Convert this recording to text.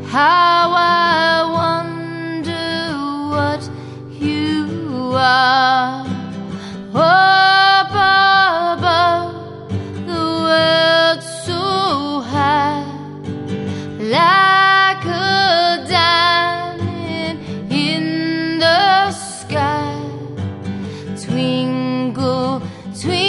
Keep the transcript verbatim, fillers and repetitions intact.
How I wonder what you are. Up above, the world so high, like a diamond in the sky. Twinkle, twinkle.